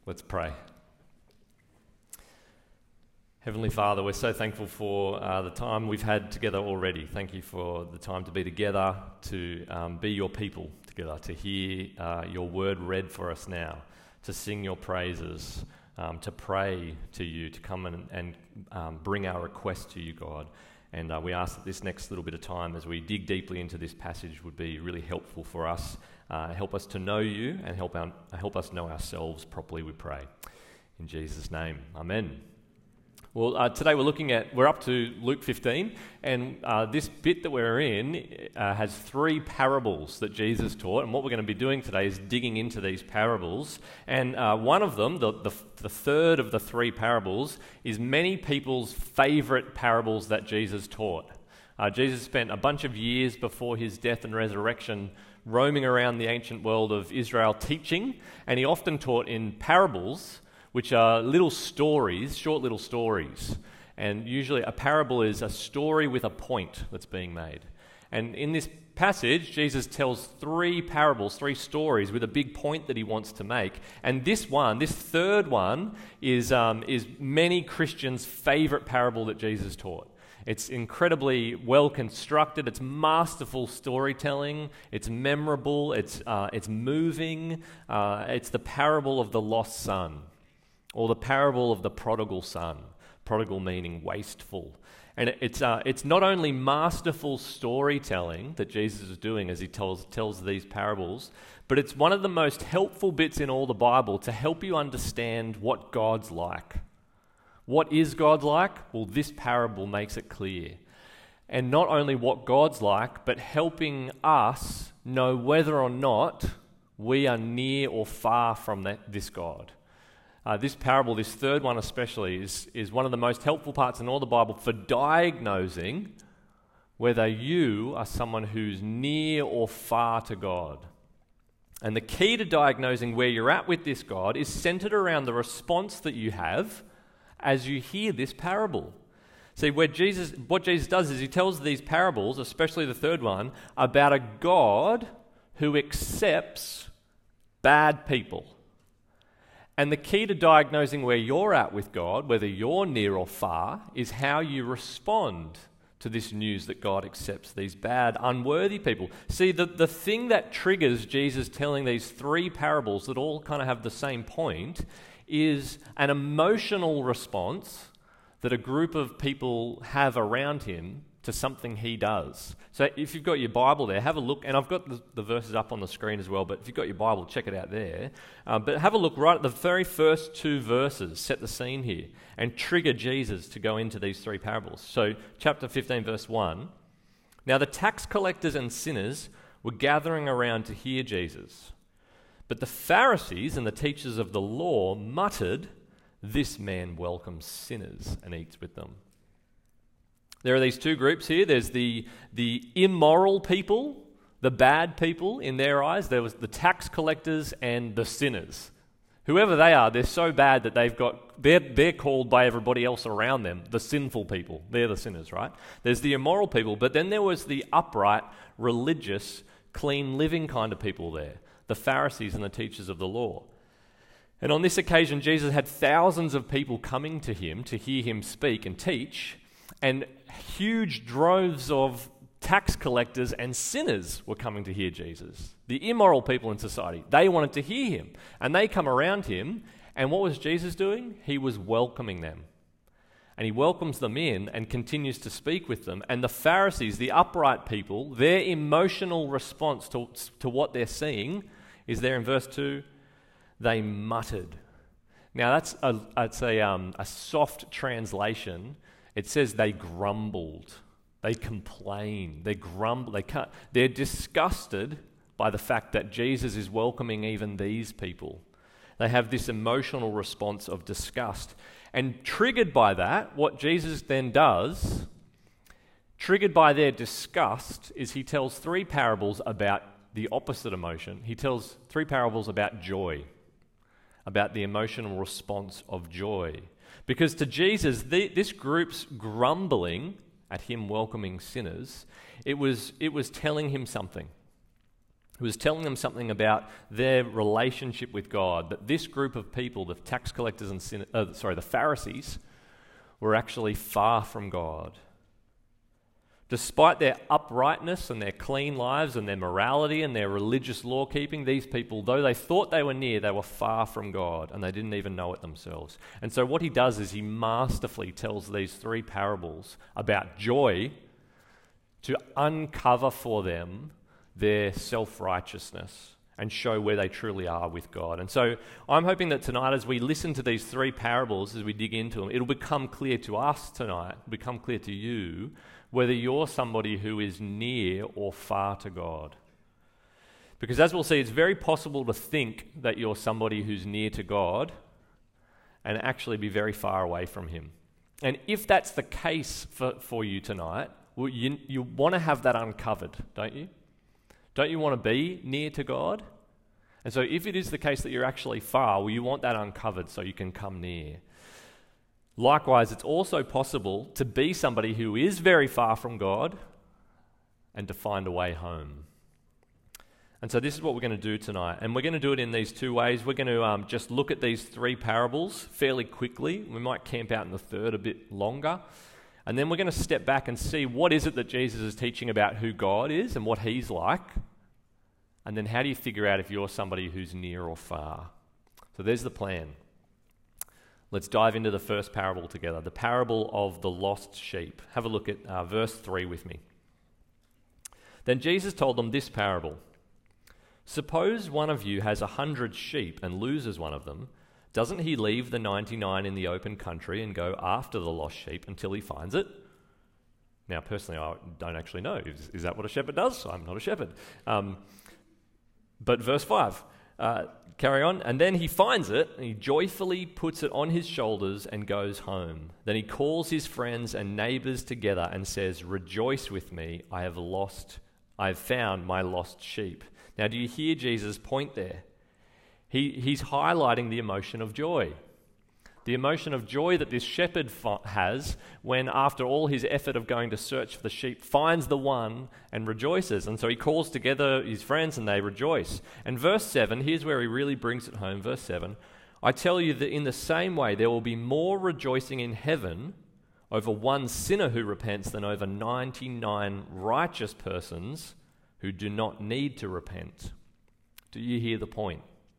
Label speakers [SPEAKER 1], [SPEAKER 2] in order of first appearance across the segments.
[SPEAKER 1] Let's pray. Heavenly Father, we're so thankful for the time we've had together already. Thank you for the time to be together, to be your people together, to hear your word read for us now, to sing your praises, to pray to you, to come and bring our request to you, God. And we ask that this next little bit of time as we dig deeply into this passage would be really helpful for us. Help us to know you and help us know ourselves properly, we pray. In Jesus' name, amen. Well, today we're up to Luke 15, and this bit that we're in has three parables that Jesus taught, and what we're going to be doing today is digging into these parables. And one of them, the third of the three parables, is many people's favourite parables that Jesus taught. Jesus spent a bunch of years before his death and resurrection roaming around the ancient world of Israel teaching, and he often taught in parables, which are little stories, short little stories. And usually a parable is a story with a point that's being made. And in this passage, Jesus tells three parables, three stories with a big point that he wants to make. And this third one, is many Christians' favourite parable that Jesus taught. It's incredibly well constructed. It's masterful storytelling. It's memorable. It's moving. It's the parable of the lost son, or the parable of the prodigal son. Prodigal meaning wasteful. And it's not only masterful storytelling that Jesus is doing as he tells these parables, but it's one of the most helpful bits in all the Bible to help you understand what God's like. What is God like? Well, this parable makes it clear. And not only what God's like, but helping us know whether or not we are near or far from this God. This parable, this third one especially, is one of the most helpful parts in all the Bible for diagnosing whether you are someone who's near or far to God. And the key to diagnosing where you're at with this God is centered around the response that you have as you hear this parable. See, what Jesus does is he tells these parables, especially the third one, about a God who accepts bad people. And the key to diagnosing where you're at with God, whether you're near or far, is how you respond to this news that God accepts these bad, unworthy people. See, the thing that triggers Jesus telling these three parables that all kind of have the same point is an emotional response that a group of people have around him to something he does. So if you've got your Bible there, have a look, and I've got the verses up on the screen as well, but if you've got your Bible, check it out there. But have a look right at the very first two verses, set the scene here, and trigger Jesus to go into these three parables. So chapter 15, verse 1, "Now the tax collectors and sinners were gathering around to hear Jesus. But the Pharisees and the teachers of the law muttered, 'This man welcomes sinners and eats with them.'" There are these two groups here. There's the immoral people, the bad people in their eyes. There was the tax collectors and the sinners. Whoever they are, they're so bad that they're called by everybody else around them the sinful people. They're the sinners, right? There's the immoral people, but then there was the upright, religious, clean living kind of people there. The Pharisees and the teachers of the law. And on this occasion, Jesus had thousands of people coming to him to hear him speak and teach, and huge droves of tax collectors and sinners were coming to hear Jesus. The immoral people in society, they wanted to hear him, and they come around him, and what was Jesus doing? He was welcoming them. And he welcomes them in and continues to speak with them. And the Pharisees, the upright people, their emotional response to what they're seeing is there in verse 2, they muttered. Now that's a soft translation. It says they grumbled, they complained, they grumble, they're disgusted by the fact that Jesus is welcoming even these people. They have this emotional response of disgust. And triggered by that, what Jesus then does, triggered by their disgust, is he tells three parables about the opposite emotion. He tells three parables about joy, about the emotional response of joy. Because to Jesus, this group's grumbling at him welcoming sinners, it was telling him something. He was telling them something about their relationship with God, that this group of people, the tax collectors and the Pharisees, were actually far from God. Despite their uprightness and their clean lives and their morality and their religious law-keeping, these people, though they thought they were near, they were far from God, and they didn't even know it themselves. And so what he does is he masterfully tells these three parables about joy to uncover for them their self-righteousness and show where they truly are with God. And so I'm hoping that tonight, as we listen to these three parables, as we dig into them, it'll become clear to us tonight, become clear to you, whether you're somebody who is near or far to God. Because as we'll see, it's very possible to think that you're somebody who's near to God and actually be very far away from him. And if that's the case for you tonight, well, you want to have that uncovered, don't you? Don't you want to be near to God? And so if it is the case that you're actually far, well, you want that uncovered so you can come near. Likewise, it's also possible to be somebody who is very far from God and to find a way home. And so this is what we're going to do tonight. And we're going to do it in these two ways. We're going to just look at these three parables fairly quickly. We might camp out in the third a bit longer. And then we're going to step back and see what is it that Jesus is teaching about who God is and what he's like. And then how do you figure out if you're somebody who's near or far? So there's the plan. Let's dive into the first parable together, the parable of the lost sheep. Have a look at verse 3 with me. Then Jesus told them this parable. Suppose one of you has 100 sheep and loses one of them. Doesn't he leave the 99 in the open country and go after the lost sheep until he finds it? Now, personally, I don't actually know. Is that what a shepherd does? I'm not a shepherd. But verse 5, carry on. And then he finds it, and he joyfully puts it on his shoulders and goes home. Then he calls his friends and neighbors together and says, "Rejoice with me, I have found my lost sheep." Now, do you hear Jesus' point there? He's highlighting the emotion of joy. The emotion of joy that this shepherd has when, after all his effort of going to search for the sheep, finds the one and rejoices. And so he calls together his friends and they rejoice. And verse 7, here's where he really brings it home. Verse 7, I tell you that in the same way there will be more rejoicing in heaven over one sinner who repents than over 99 righteous persons who do not need to repent. Do you hear the point?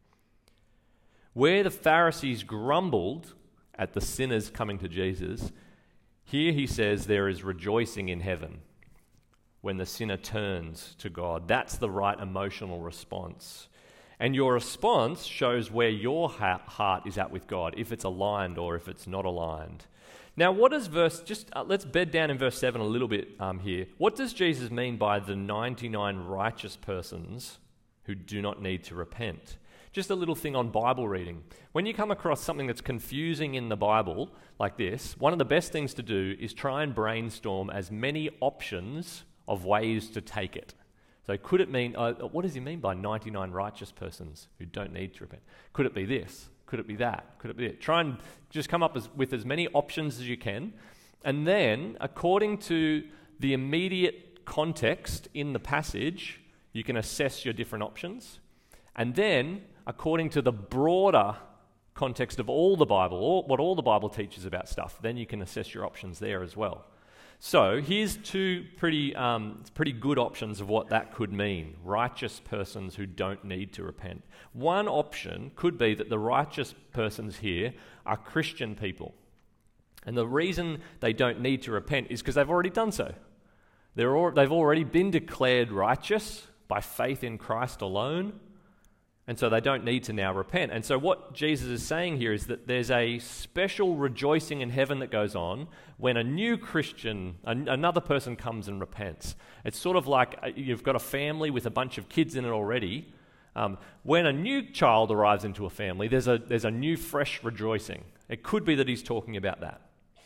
[SPEAKER 1] Where the Pharisees grumbled at the sinners coming to Jesus, here he says there is rejoicing in heaven when the sinner turns to God. That's the right emotional response. And your response shows where your heart is at with God, if it's aligned or if it's not aligned. Now, what does let's bed down in verse 7 a little bit here. What does Jesus mean by the 99 righteous persons who do not need to repent? Just a little thing on Bible reading. When you come across something that's confusing in the Bible, like this, one of the best things to do is try and brainstorm as many options of ways to take it. So could it mean, what does he mean by 99 righteous persons who don't need to repent? Could it be this? Could it be that? Could it be it? Try and just come up with as many options as you can. And then, according to the immediate context in the passage, you can assess your different options. And then, according to the broader context of all the Bible, what all the Bible teaches about stuff, then you can assess your options there as well. So here's two pretty good options of what that could mean. Righteous persons who don't need to repent. One option could be that the righteous persons here are Christian people. And the reason they don't need to repent is because they've already done so. They've already been declared righteous by faith in Christ alone. And so they don't need to now repent. And so what Jesus is saying here is that there's a special rejoicing in heaven that goes on when a new Christian, another person comes and repents. It's sort of like you've got a family with a bunch of kids in it already. When a new child arrives into a family, there's a new, fresh rejoicing. It could be that he's talking about that.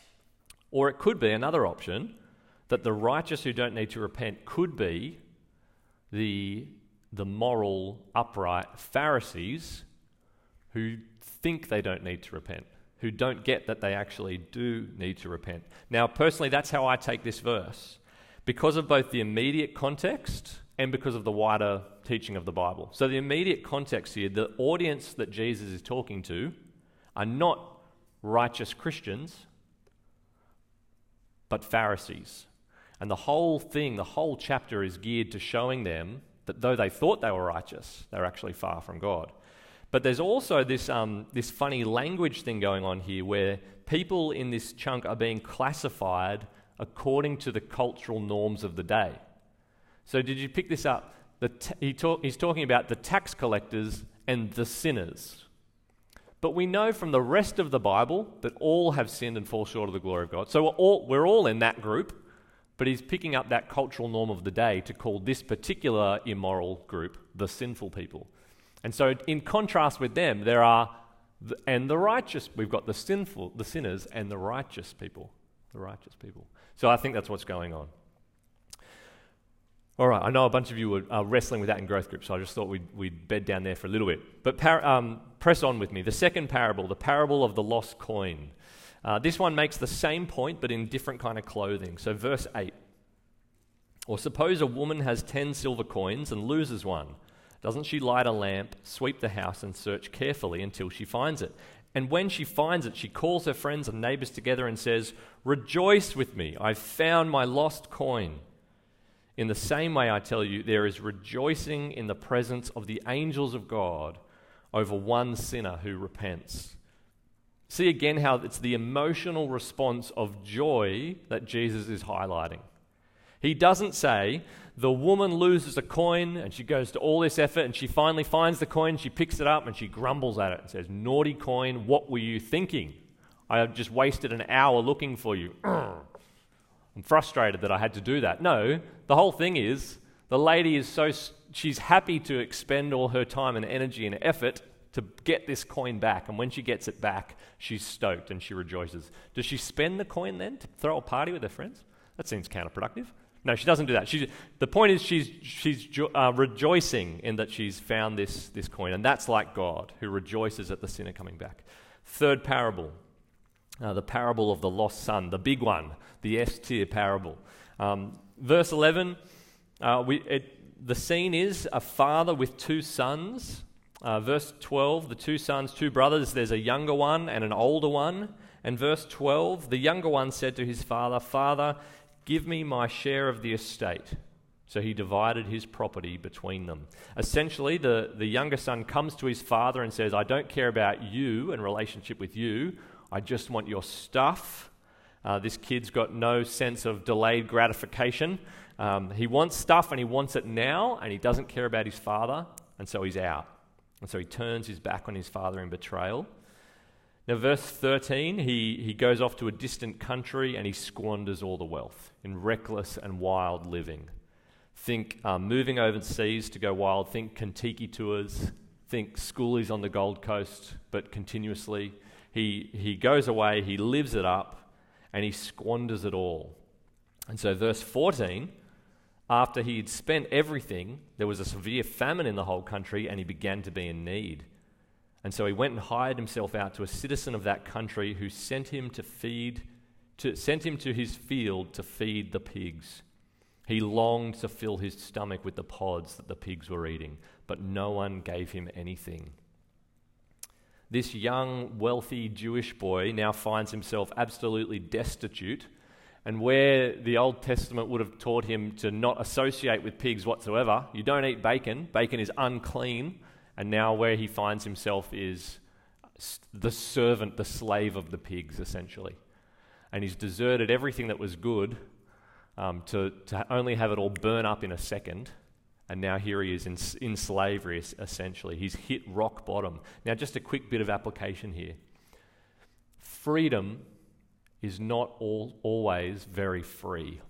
[SPEAKER 1] Or it could be another option, that the righteous who don't need to repent could be the moral, upright Pharisees who think they don't need to repent, who don't get that they actually do need to repent. Now, personally, that's how I take this verse. Because of both the immediate context and because of the wider teaching of the Bible. So the immediate context here, the audience that Jesus is talking to are not righteous Christians, but Pharisees. And the whole chapter is geared to showing them that though they thought they were righteous, they were actually far from God. But there's also this funny language thing going on here where people in this chunk are being classified according to the cultural norms of the day. So did you pick this up? He's talking about the tax collectors and the sinners. But we know from the rest of the Bible that all have sinned and fall short of the glory of God. So we're all in that group, but he's picking up that cultural norm of the day to call this particular immoral group the sinful people. And so in contrast with them, there are the righteous. We've got the sinners, and the righteous people. The righteous people. So I think that's what's going on. All right, I know a bunch of you are wrestling with that in growth group, so I just thought we'd bed down there for a little bit. But press on with me. The second parable, the parable of the lost coin. This one makes the same point, but in different kind of clothing. So verse 8. Or suppose a woman has 10 silver coins and loses one. Doesn't she light a lamp, sweep the house, and search carefully until she finds it? And when she finds it, she calls her friends and neighbors together and says, "Rejoice with me, I've found my lost coin." In the same way, I tell you, there is rejoicing in the presence of the angels of God over one sinner who repents. See again how it's the emotional response of joy that Jesus is highlighting. He doesn't say, the woman loses a coin and she goes to all this effort and she finally finds the coin, she picks it up and she grumbles at it and says, "Naughty coin, what were you thinking? I have just wasted an hour looking for you. I'm frustrated that I had to do that." No, the whole thing is, the lady is she's happy to expend all her time and energy and effort to get this coin back. And when she gets it back, she's stoked and she rejoices. Does she spend the coin then to throw a party with her friends? That seems counterproductive. No, she doesn't do that. The point is she's rejoicing in that she's found this coin. And that's like God, who rejoices at the sinner coming back. Third parable, the parable of the lost son, the big one, the S-tier parable. Verse 11, the scene is a father with two sons. Verse 12, the two sons, two brothers, there's a younger one and an older one. And verse 12, the younger one said to his father, "Father, give me my share of the estate." So he divided his property between them. Essentially, the younger son comes to his father and says, "I don't care about you and relationship with you. I just want your stuff." This kid's got no sense of delayed gratification. He wants stuff and he wants it now, and he doesn't care about his father, and so he's out. And so he turns his back on his father in betrayal. Now, verse 13, he goes off to a distant country and he squanders all the wealth in reckless and wild living. Think moving overseas to go wild. Think Kentucky tours. Think schoolies on the Gold Coast, but continuously. He goes away, he lives it up, and he squanders it all. And so verse 14, after he had spent everything, there was a severe famine in the whole country and he began to be in need. And so he went and hired himself out to a citizen of that country who sent him to his field to feed the pigs. He longed to fill his stomach with the pods that the pigs were eating, but no one gave him anything. This young, wealthy Jewish boy now finds himself absolutely destitute, and where the Old Testament would have taught him to not associate with pigs whatsoever, you don't eat bacon, bacon is unclean, and now where he finds himself is the servant, the slave of the pigs, essentially. And he's deserted everything that was good to only have it all burn up in a second. And now here he is in slavery, essentially. He's hit rock bottom. Now, just a quick bit of application here. Freedom is not always very free.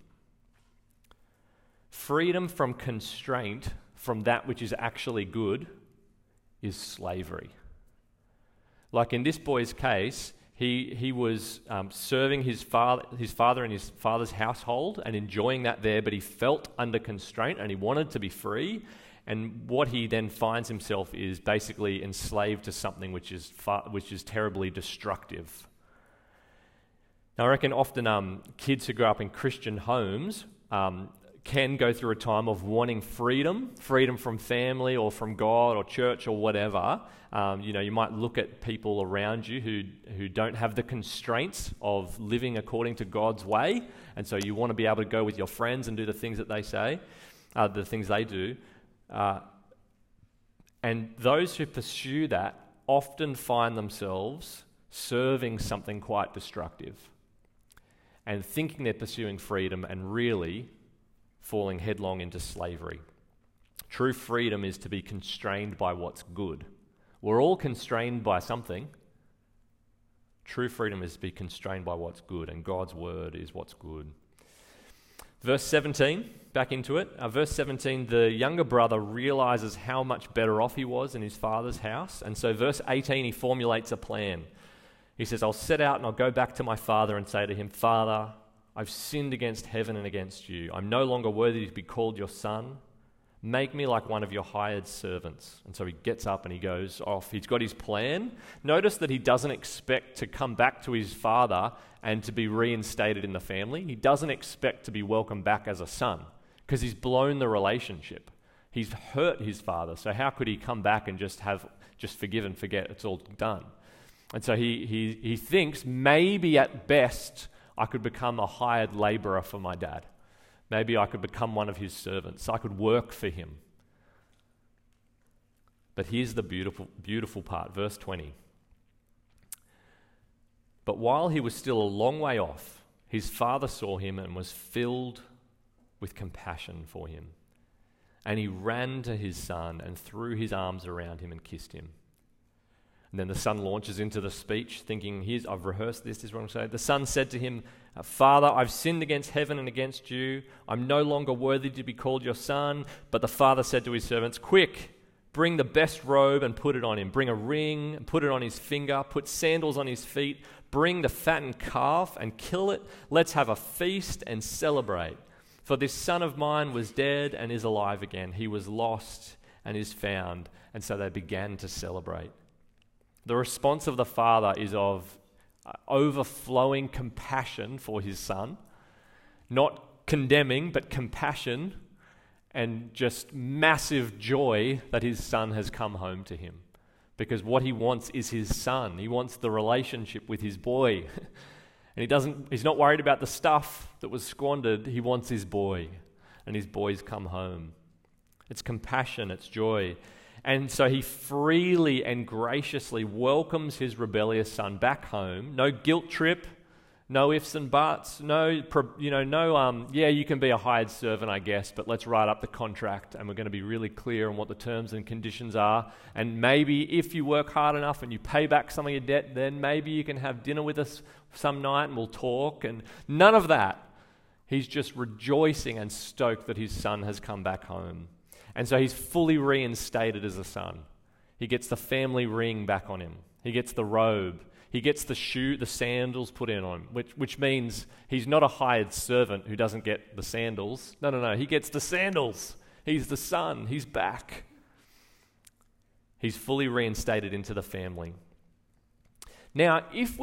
[SPEAKER 1] Freedom from constraint, from that which is actually good, is slavery. Like in this boy's case, he was serving his father in his father's household and enjoying that there, but he felt under constraint and he wanted to be free. And what he then finds himself is basically enslaved to something which is terribly destructive. Now, I reckon often kids who grow up in Christian homes can go through a time of wanting freedom from family or from God or church or whatever. You might look at people around you who don't have the constraints of living according to God's way, and so you want to be able to go with your friends and do the things that they say, the things they do. And those who pursue that often find themselves serving something quite destructive and thinking they're pursuing freedom and really falling headlong into slavery. True freedom is to be constrained by what's good. We're all constrained by something. True freedom is to be constrained by what's good, and God's word is what's good. Verse 17, back into it. Verse 17, the younger brother realizes how much better off he was in his father's house. And so verse 18, he formulates a plan. He says, I'll set out and I'll go back to my father and say to him, Father, I've sinned against heaven and against you. I'm no longer worthy to be called your son. Make me like one of your hired servants. And so he gets up and he goes off. He's got his plan. Notice that he doesn't expect to come back to his father and to be reinstated in the family. He doesn't expect to be welcomed back as a son because he's blown the relationship. He's hurt his father. So how could he come back and just forgive and forget? It's all done. And so he thinks maybe at best I could become a hired laborer for my dad. Maybe I could become one of his servants. I could work for him. But here's the beautiful part, verse 20. But while he was still a long way off, his father saw him and was filled with compassion for him. And he ran to his son and threw his arms around him and kissed him. And then the son launches into the speech, thinking, I've rehearsed this is what I'm saying. The son said to him, Father, I've sinned against heaven and against you. I'm no longer worthy to be called your son. But the father said to his servants, Quick, bring the best robe and put it on him. Bring a ring and put it on his finger. Put sandals on his feet. Bring the fattened calf and kill it. Let's have a feast and celebrate. For this son of mine was dead and is alive again. He was lost and is found. And so they began to celebrate. The response of the father is of overflowing compassion for his son, not condemning, but compassion and just massive joy that his son has come home to him. Because what he wants is his son. He wants the relationship with his boy. And he's not worried about the stuff that was squandered. He wants his boy, and his boy's come home. It's compassion, it's joy. And so he freely and graciously welcomes his rebellious son back home. No guilt trip, no ifs and buts, you can be a hired servant, I guess, but let's write up the contract and we're going to be really clear on what the terms and conditions are. And maybe if you work hard enough and you pay back some of your debt, then maybe you can have dinner with us some night and we'll talk. And none of that. He's just rejoicing and stoked that his son has come back home. And so he's fully reinstated as a son. He gets the family ring back on him. He gets the robe. He gets the sandals put in on him, which means he's not a hired servant who doesn't get the sandals. No. He gets the sandals. He's the son. He's back. He's fully reinstated into the family. Now,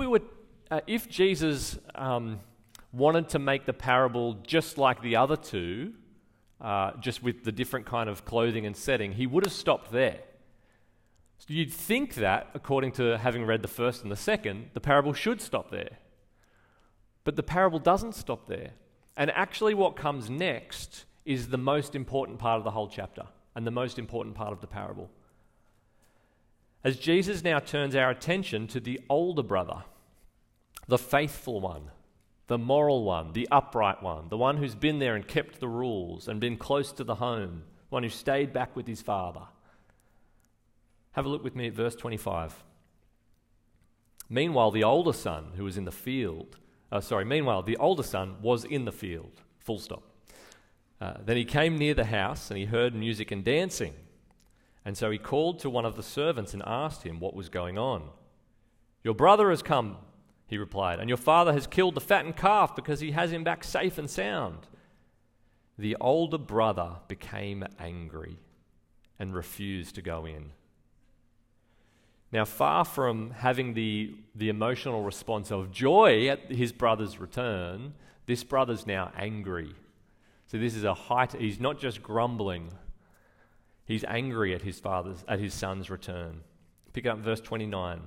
[SPEAKER 1] if Jesus wanted to make the parable just like the other two, just with the different kind of clothing and setting, he would have stopped there. So you'd think that, according to having read the first and the second, the parable should stop there. But the parable doesn't stop there. And actually what comes next is the most important part of the whole chapter and the most important part of the parable. As Jesus now turns our attention to the older brother, the faithful one, the moral one, the upright one, the one who's been there and kept the rules and been close to the home, the one who stayed back with his father. Have a look with me at verse 25. Meanwhile, the older son was in the field. Full stop. Then he came near the house and he heard music and dancing. And so he called to one of the servants and asked him what was going on. Your brother has come, he replied, and your father has killed the fattened calf because he has him back safe and sound. The older brother became angry and refused to go in. Now, far from having the emotional response of joy at his brother's return, this brother's now angry. So this is he's not just grumbling, he's angry at his son's return. Pick up verse 29.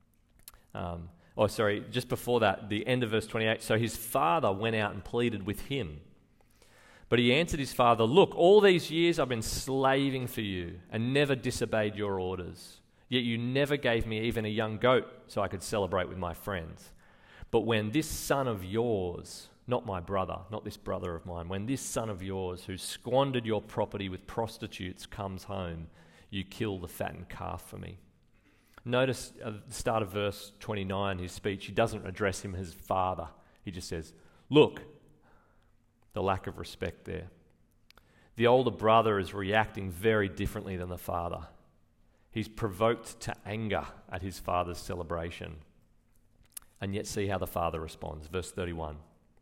[SPEAKER 1] Just before that, the end of verse 28. So his father went out and pleaded with him. But he answered his father, "Look, all these years I've been slaving for you and never disobeyed your orders. Yet you never gave me even a young goat so I could celebrate with my friends. But when this son of yours," not my brother, not this brother of mine, "when this son of yours who squandered your property with prostitutes comes home, you kill the fattened calf for me." Notice at the start of verse 29, his speech, he doesn't address him as father. He just says, "Look," the lack of respect there. The older brother is reacting very differently than the father. He's provoked to anger at his father's celebration. And yet see how the father responds. Verse 31.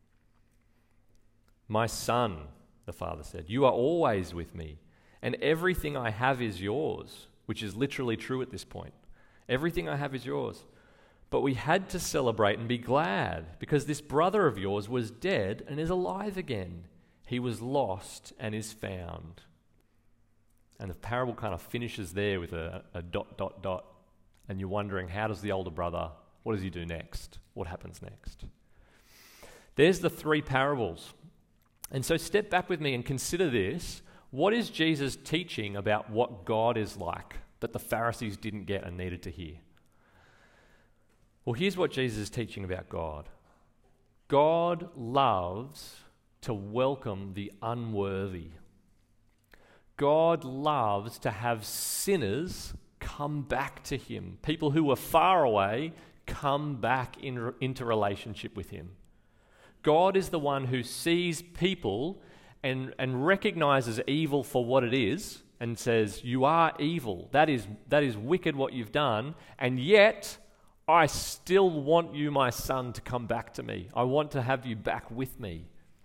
[SPEAKER 1] "My son," the father said, "you are always with me, and everything I have is yours," which is literally true at this point. Everything I have is yours. "But we had to celebrate and be glad, because this brother of yours was dead and is alive again. He was lost and is found." And the parable kind of finishes there with a ... And you're wondering, how does the older brother, what does he do next? What happens next? There's the three parables. And so step back with me and consider this. What is Jesus teaching about what God is like that the Pharisees didn't get and needed to hear? Well, here's what Jesus is teaching about God. God loves to welcome the unworthy. God loves to have sinners come back to him. People who were far away come back into relationship with him. God is the one who sees people and recognizes evil for what it is and says, "You are evil. That is wicked what you've done, and yet I still want you, my son, to come back to me. I want to have you back with me."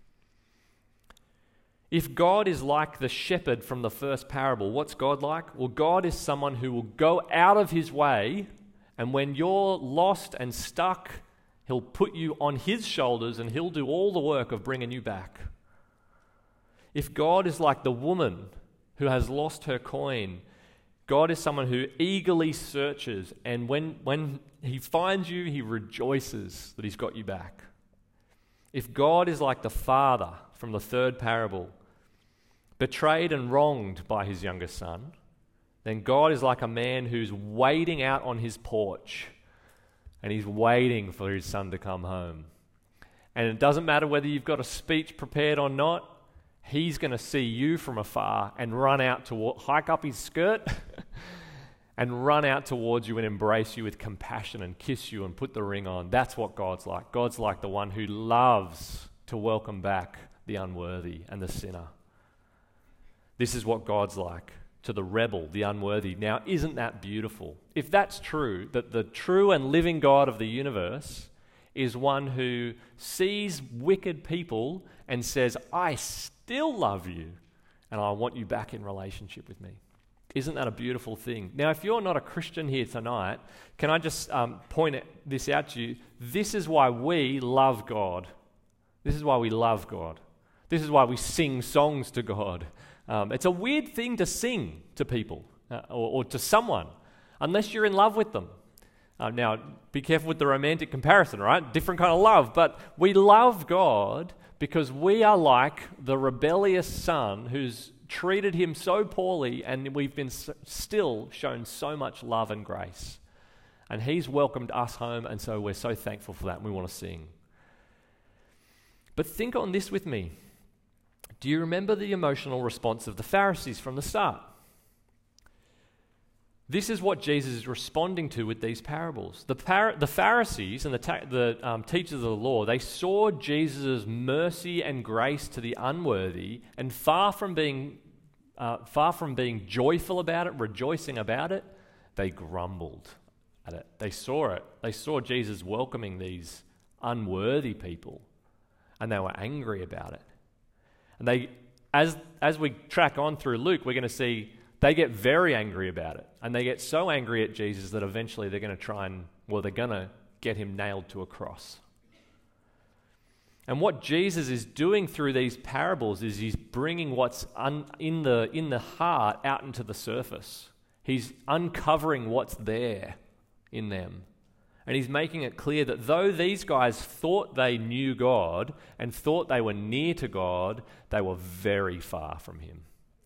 [SPEAKER 1] If God is like the shepherd from the first parable, what's God like? Well, God is someone who will go out of his way, and when you're lost and stuck, he'll put you on his shoulders and he'll do all the work of bringing you back. If God is like the woman who has lost her coin, God is someone who eagerly searches, and when he finds you, he rejoices that he's got you back. If God is like the father from the third parable, betrayed and wronged by his younger son, then God is like a man who's waiting out on his porch and he's waiting for his son to come home. And it doesn't matter whether you've got a speech prepared or not, he's going to see you from afar and run out to hike up his skirt and run out towards you and embrace you with compassion and kiss you and put the ring on. That's what God's like. God's like the one who loves to welcome back the unworthy and the sinner. This is what God's like to the rebel, the unworthy. Now, isn't that beautiful? If that's true, that the true and living God of the universe is one who sees wicked people and says, "I still love you and I want you back in relationship with me." Isn't that a beautiful thing? Now, if you're not a Christian here tonight, can I just point this out to you? This is why we love God. This is why we love God. This is why we sing songs to God. It's a weird thing to sing to people or to someone unless you're in love with them. Now, be careful with the romantic comparison, right? Different kind of love. But we love God because we are like the rebellious son who's treated him so poorly, and we've been still shown so much love and grace. And he's welcomed us home, and so we're so thankful for that, and we want to sing. But think on this with me. Do you remember the emotional response of the Pharisees from the start? This is what Jesus is responding to with these parables. The Pharisees and the teachers of the law, they saw Jesus' mercy and grace to the unworthy, and far from being joyful about it, rejoicing about it, they grumbled at it. They saw it. They saw Jesus welcoming these unworthy people, and they were angry about it. And they, as we track on through Luke, we're going to see they get very angry about it. And they get so angry at Jesus that eventually they're going to get him nailed to a cross. And what Jesus is doing through these parables is he's bringing what's in the heart out into the surface. He's uncovering what's there in them. And he's making it clear that though these guys thought they knew God and thought they were near to God, they were very far from him.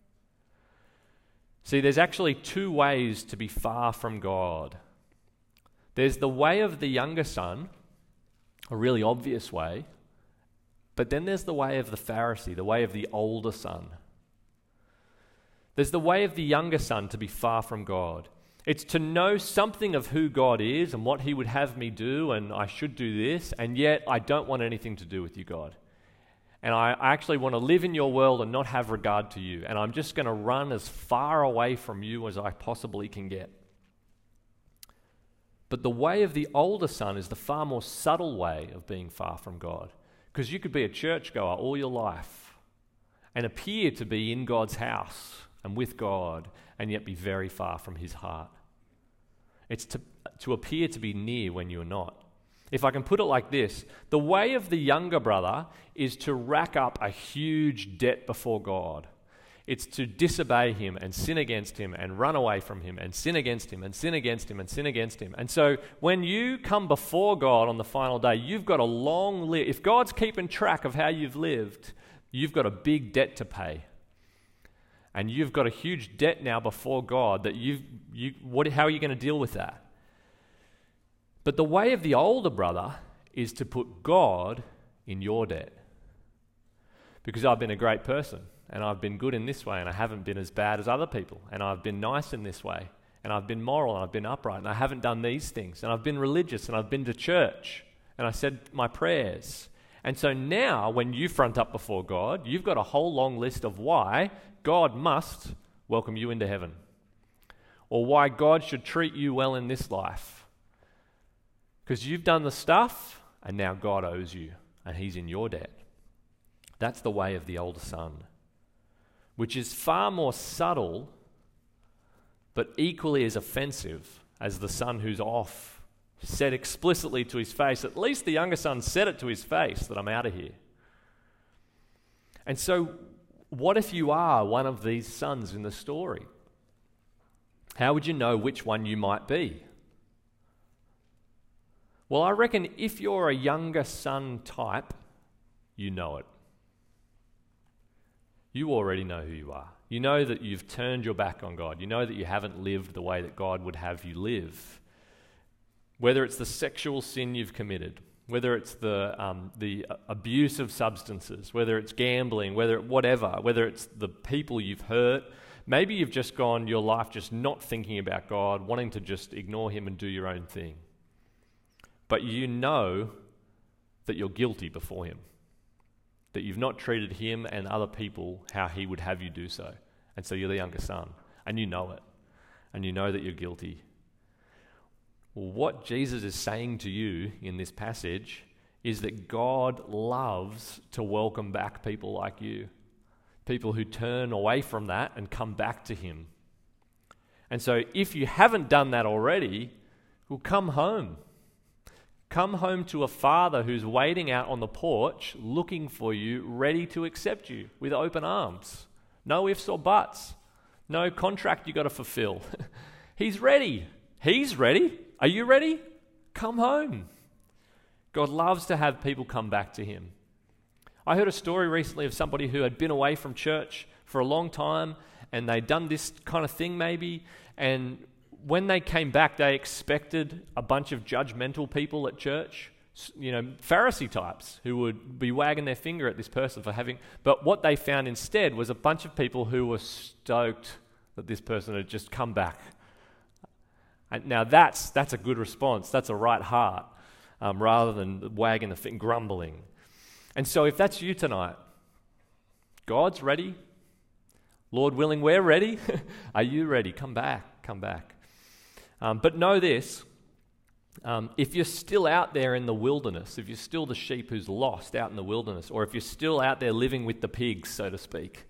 [SPEAKER 1] See, there's actually two ways to be far from God. There's the way of the younger son, a really obvious way, but then there's the way of the Pharisee, the way of the older son. There's the way of the younger son to be far from God. It's to know something of who God is and what he would have me do, and I should do this, and yet I don't want anything to do with you, God. And I actually want to live in your world and not have regard to you, and I'm just going to run as far away from you as I possibly can get. But the way of the older son is the far more subtle way of being far from God. Because you could be a churchgoer all your life and appear to be in God's house and with God and yet be very far from his heart. It's to appear to be near when you're not. If I can put it like this, the way of the younger brother is to rack up a huge debt before God. It's to disobey him and sin against him and run away from him and sin against him and sin against him and sin against him. And so when you come before God on the final day, you've got a long list. If God's keeping track of how you've lived, you've got a big debt to pay. And you've got a huge debt now before God that how are you going to deal with that? But the way of the older brother is to put God in your debt. Because I've been a great person. And I've been good in this way, and I haven't been as bad as other people. And I've been nice in this way, and I've been moral, and I've been upright, and I haven't done these things. And I've been religious, and I've been to church, and I said my prayers. And so now, when you front up before God, you've got a whole long list of why God must welcome you into heaven, or why God should treat you well in this life. Because you've done the stuff, and now God owes you, and he's in your debt. That's the way of the older son, which is far more subtle, but equally as offensive as the son who's off, said explicitly to his face. At least the younger son said it to his face, that I'm out of here. And so, what if you are one of these sons in the story? How would you know which one you might be? Well, I reckon if you're a younger son type, you know it. You already know who you are. You know that you've turned your back on God. You know that you haven't lived the way that God would have you live. Whether it's the sexual sin you've committed, whether it's the abuse of substances, whether it's gambling, whether it's the people you've hurt, maybe you've just gone your life just not thinking about God, wanting to just ignore him and do your own thing. But you know that you're guilty before him. That you've not treated him and other people how he would have you do so. And so you're the younger son, and you know it. And you know that you're guilty. Well, what Jesus is saying to you in this passage is that God loves to welcome back people like you. People who turn away from that and come back to him. And so if you haven't done that already, well, come home. Come home to a father who's waiting out on the porch, looking for you, ready to accept you with open arms. No ifs or buts. No contract you got to fulfill. He's ready. He's ready. Are you ready? Come home. God loves to have people come back to him. I heard a story recently of somebody who had been away from church for a long time, and they'd done this kind of thing maybe, and when they came back, they expected a bunch of judgmental people at church, Pharisee types who would be wagging their finger at this person for having... But what they found instead was a bunch of people who were stoked that this person had just come back. And now that's a good response. That's a right heart, rather than wagging the finger, grumbling. And so if that's you tonight, God's ready. Lord willing, we're ready. Are you ready? Come back. Come back. But know this, if you're still out there in the wilderness, if you're still the sheep who's lost out in the wilderness, or if you're still out there living with the pigs, so to speak,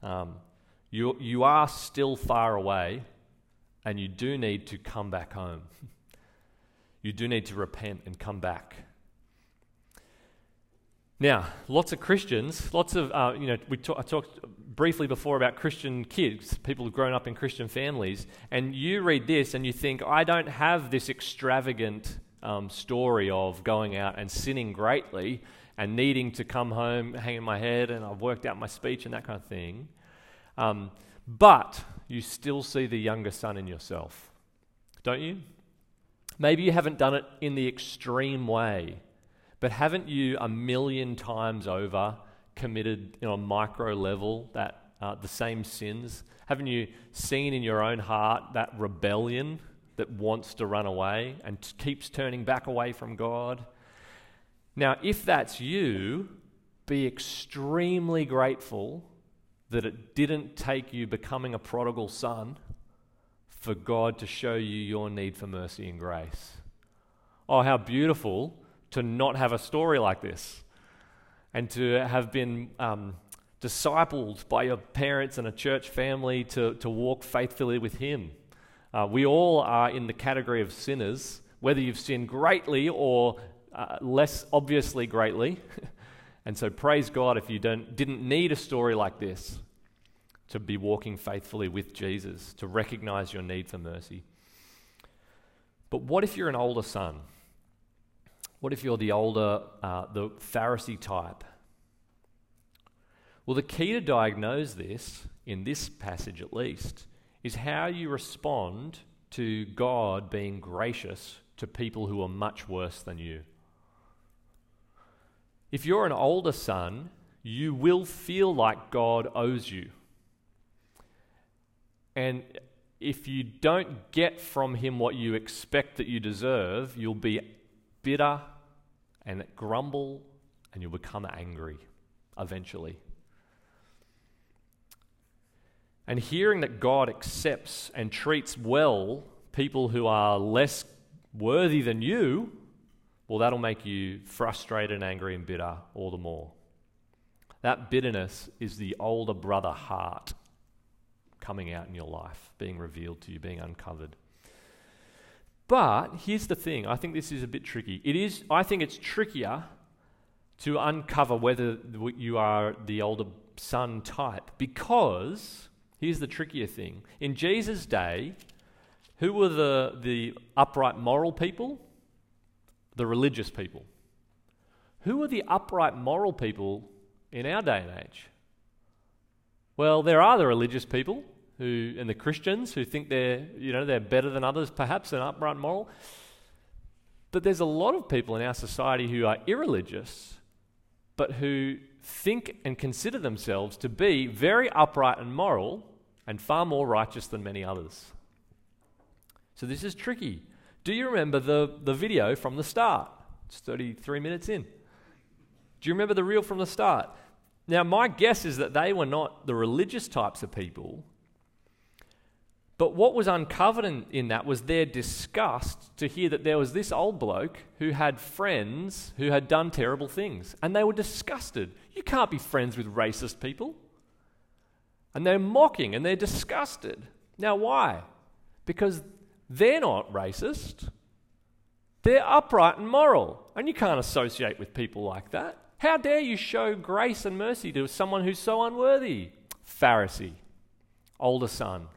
[SPEAKER 1] you are still far away, and you do need to come back home. You do need to repent and come back. Now, lots of Christians, I talked briefly before about Christian kids, people who've grown up in Christian families, and you read this and you think, I don't have this extravagant story of going out and sinning greatly and needing to come home, hanging my head, and I've worked out my speech and that kind of thing. But you still see the younger son in yourself, don't you? Maybe you haven't done it in the extreme way, but haven't you a million times over committed on a micro level that the same sins? Haven't you seen in your own heart that rebellion that wants to run away and keeps turning back away from God? Now, if that's you, be extremely grateful that it didn't take you becoming a prodigal son for God to show you your need for mercy and grace. Oh, how beautiful to not have a story like this and to have been discipled by your parents and a church family to walk faithfully with Him. We all are in the category of sinners, whether you've sinned greatly or less obviously greatly. And so praise God if you didn't need a story like this to be walking faithfully with Jesus, to recognize your need for mercy. But what if you're an older son? What if you're the Pharisee type? Well, the key to diagnose this, in this passage at least, is how you respond to God being gracious to people who are much worse than you. If you're an older son, you will feel like God owes you. And if you don't get from Him what you expect that you deserve, you'll be bitter and grumble and you'll become angry eventually. And hearing that God accepts and treats well people who are less worthy than you, well, that'll make you frustrated and angry and bitter all the more. That bitterness is the older brother heart coming out in your life, being revealed to you, being uncovered. But here's the thing, I think this is a bit tricky. I think it's trickier to uncover whether you are the older son type, because here's the trickier thing. In Jesus' day, who were the upright moral people? The religious people. Who are the upright moral people in our day and age? Well, there are the religious people and the Christians who think they're better than others, perhaps, and upright moral. But there's a lot of people in our society who are irreligious, but who think and consider themselves to be very upright and moral and far more righteous than many others. So this is tricky. Do you remember the video from the start? It's 33 minutes in. Do you remember the reel from the start? Now, my guess is that they were not the religious types of people, but what was uncovered in that was their disgust to hear that there was this old bloke who had friends who had done terrible things, and they were disgusted. You can't be friends with racist people. And they're mocking and they're disgusted. Now, why? Because they're not racist. They're upright and moral, and you can't associate with people like that. How dare you show grace and mercy to someone who's so unworthy? Pharisee, older son.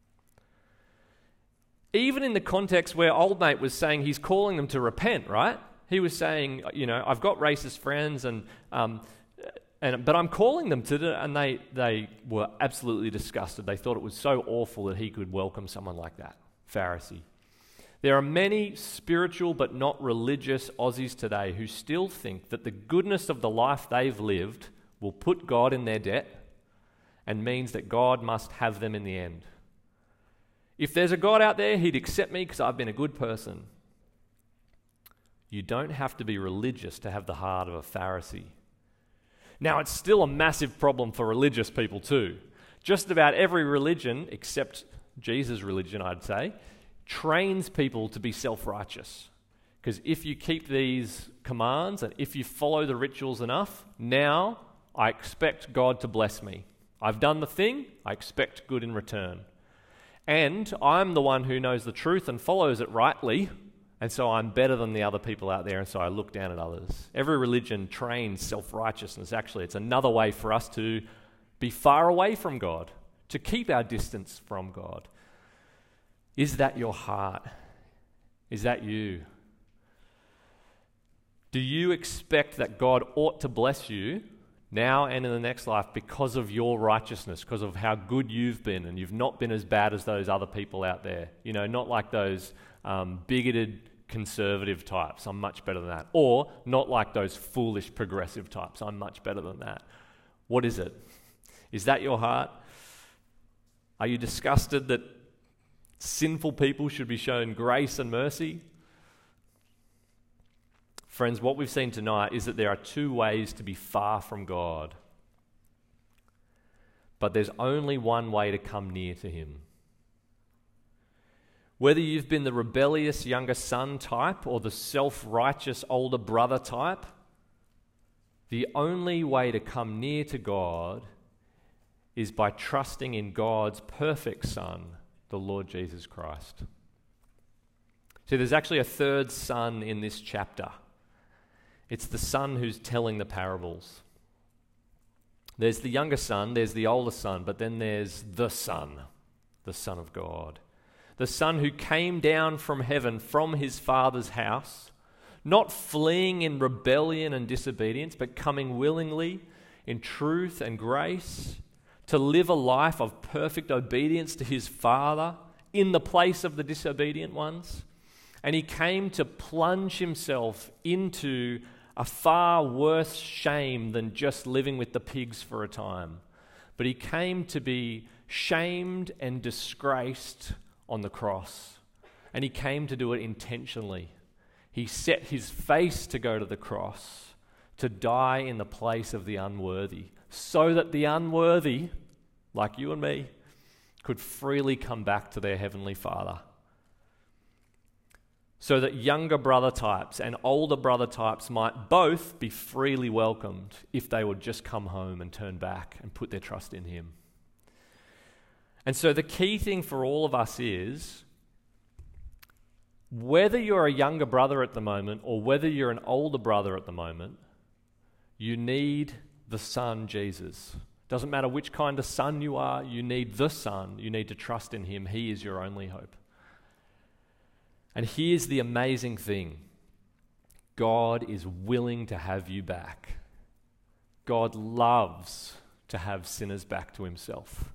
[SPEAKER 1] Even in the context where old mate was saying he's calling them to repent, right? He was saying, I've got racist friends, but I'm calling them to, and they were absolutely disgusted. They thought it was so awful that he could welcome someone like that, Pharisee. There are many spiritual but not religious Aussies today who still think that the goodness of the life they've lived will put God in their debt and means that God must have them in the end. If there's a God out there, He'd accept me because I've been a good person. You don't have to be religious to have the heart of a Pharisee. Now, it's still a massive problem for religious people too. Just about every religion, except Jesus' religion, I'd say, trains people to be self-righteous. Because if you keep these commands and if you follow the rituals enough, now I expect God to bless me. I've done the thing, I expect good in return. And I'm the one who knows the truth and follows it rightly, And so I'm better than the other people out there, and so I look down at others. Every religion trains self-righteousness. Actually, it's another way for us to be far away from God, to keep our distance from God. Is that your heart? Is that you? Do you expect that God ought to bless you now and in the next life because of your righteousness, because of how good you've been, and you've not been as bad as those other people out there? You know, not like those bigoted conservative types. I'm much better than that. Or not like those foolish progressive types. I'm much better than that. What is it? Is that your heart? Are you disgusted that sinful people should be shown grace and mercy? Friends, what we've seen tonight is that there are two ways to be far from God. But there's only one way to come near to Him. Whether you've been the rebellious younger son type or the self-righteous older brother type, the only way to come near to God is by trusting in God's perfect Son, the Lord Jesus Christ. See, there's actually a third son in this chapter. It's the son who's telling the parables. There's the younger son, there's the older son, but then there's the Son of God. The Son who came down from heaven from his Father's house, not fleeing in rebellion and disobedience, but coming willingly in truth and grace to live a life of perfect obedience to his Father in the place of the disobedient ones. And he came to plunge himself into a far worse shame than just living with the pigs for a time. But he came to be shamed and disgraced on the cross. And he came to do it intentionally. He set his face to go to the cross, to die in the place of the unworthy, so that the unworthy, like you and me, could freely come back to their Heavenly Father. So that younger brother types and older brother types might both be freely welcomed if they would just come home and turn back and put their trust in Him. And so the key thing for all of us is, whether you're a younger brother at the moment or whether you're an older brother at the moment, you need the Son, Jesus. Doesn't matter which kind of son you are, you need the Son. You need to trust in Him. He is your only hope. And here's the amazing thing. God is willing to have you back. God loves to have sinners back to Himself.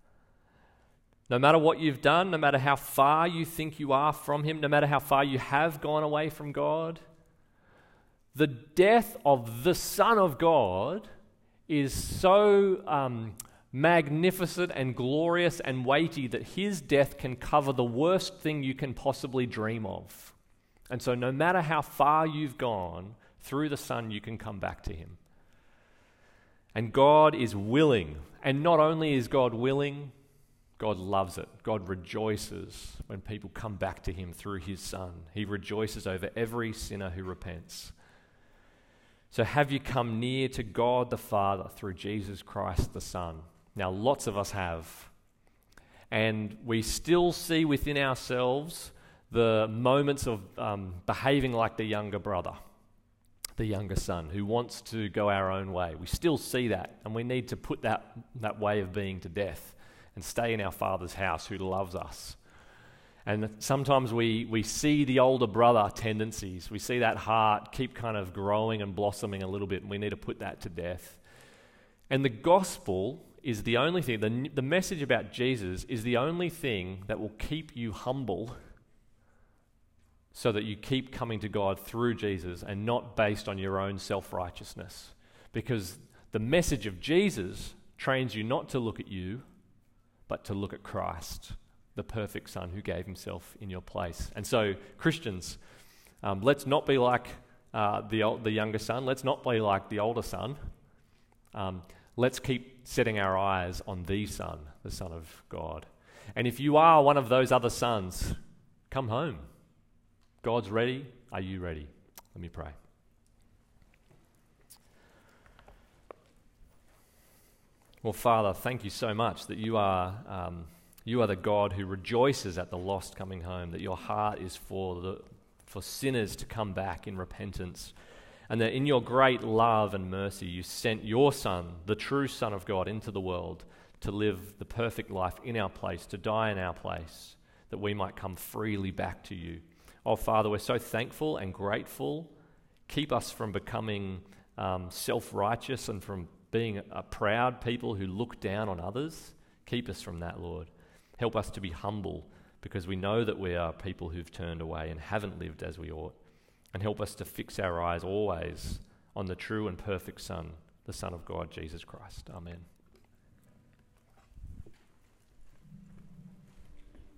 [SPEAKER 1] No matter what you've done, no matter how far you think you are from Him, no matter how far you have gone away from God, the death of the Son of God is so magnificent and glorious and weighty that His death can cover the worst thing you can possibly dream of. And so no matter how far you've gone, through the Son you can come back to Him. And God is willing. And not only is God willing, God loves it. God rejoices when people come back to Him through His Son. He rejoices over every sinner who repents. So have you come near to God the Father through Jesus Christ the Son? Now, lots of us have. And we still see within ourselves the moments of behaving like the younger brother, the younger son, who wants to go our own way. We still see that, and we need to put that way of being to death and stay in our Father's house who loves us. And sometimes we see the older brother tendencies. We see that heart keep kind of growing and blossoming a little bit, and we need to put that to death. And the gospel is the only thing, the message about Jesus is the only thing that will keep you humble so that you keep coming to God through Jesus and not based on your own self-righteousness. Because the message of Jesus trains you not to look at you, but to look at Christ, the perfect Son who gave Himself in your place. And so, Christians, let's not be like the younger son. Let's not be like the older son. Let's keep setting our eyes on the Son, the Son of God. And if you are one of those other sons, come home. God's ready. Are you ready? Let me pray. Well, Father, thank you so much that you are the God who rejoices at the lost coming home, that your heart is for for sinners to come back in repentance, and that in your great love and mercy you sent your Son, the true Son of God, into the world to live the perfect life in our place, to die in our place, that we might come freely back to you. Oh, Father, we're so thankful and grateful. Keep us from becoming self-righteous and from being a proud people who look down on others. Keep us from that, Lord. Help us to be humble, because we know that we are people who've turned away and haven't lived as we ought. And help us to fix our eyes always on the true and perfect Son, the Son of God, Jesus Christ. Amen.